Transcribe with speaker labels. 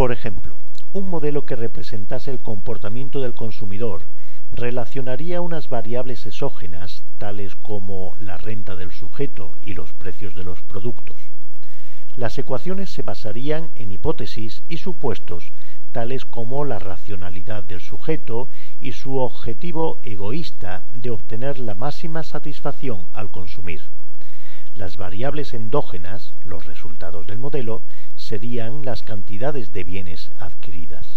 Speaker 1: Por ejemplo, un modelo que representase el comportamiento del consumidor relacionaría unas variables exógenas, tales como la renta del sujeto y los precios de los productos. Las ecuaciones se basarían en hipótesis y supuestos, tales como la racionalidad del sujeto y su objetivo egoísta de obtener la máxima satisfacción al consumir. Las variables endógenas, los resultados del modelo, serían las cantidades de bienes adquiridas.